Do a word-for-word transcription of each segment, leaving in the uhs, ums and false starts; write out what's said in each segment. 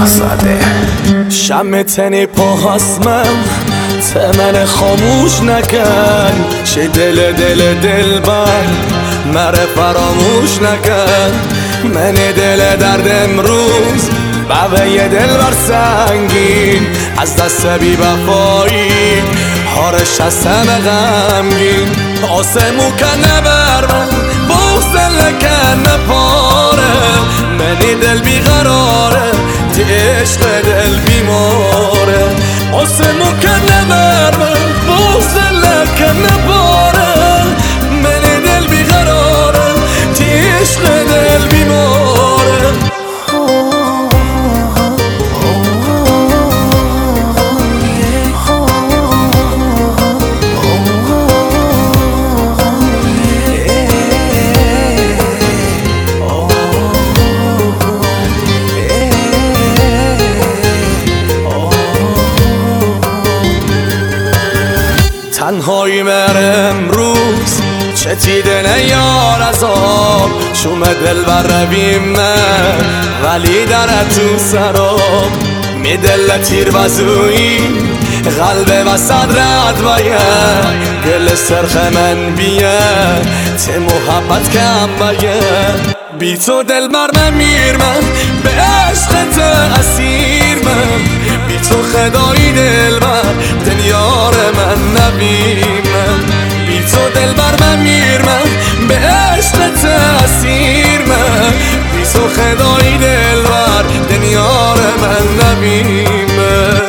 شاهزاده شم تنی پاهاسمم تمن خاموش نکن چه دل دل دل بر مره فراموش نکن من دل درد امروز بوه دل بر سنگین از دست بی وفایی هارش از همه غمگین آسمو کنه بر من بغز لکنه پاره منی دل بیقراره تی عشق دل بیماره آسمو کنه بر من بغز لکنه پاره منی دل بیقراره تی عشق دل بیماره تنهایی مر امروز چه تیده نیار از آب شوم دل بر رویم من ولی در تو سراب می دل تیر بزوی قلب و صدرت باید گل سرخ من بیه ته محبت کم باید بی تو دل بر من میر من به عشقت اسیر من بی تو خدایی دل بر دنیار من نبی من بی تو دل بر من میر من به عشقت اسیر من بی تو خدایی دل بر دنیار من نبی من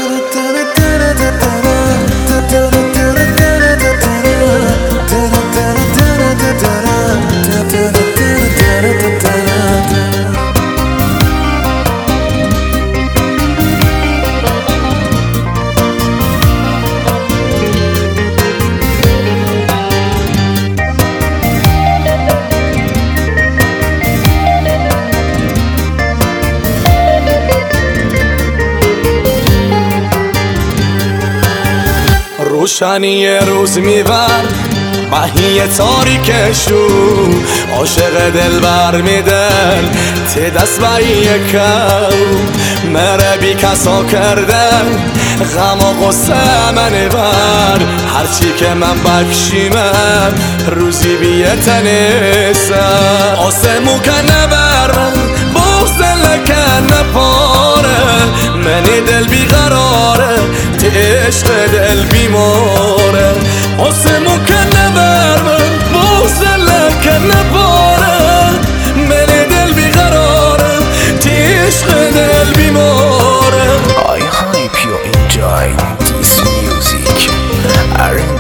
روشنی روز میبر ماهی تاریکشو عاشق دل بر میدن تی دست بایی کو مره بی کسا کردن غم و غصه من بر هرچی که من بکشیمم روزی بیتنسم آسمو کنه بر من بغز لکنه پاره منی دل بیقراره تی عشق دل بیماره آسمو کنه بر من بغز لکنه پاره منی دل بیقراره تی عشق دل بیماره I hope you enjoyed this music.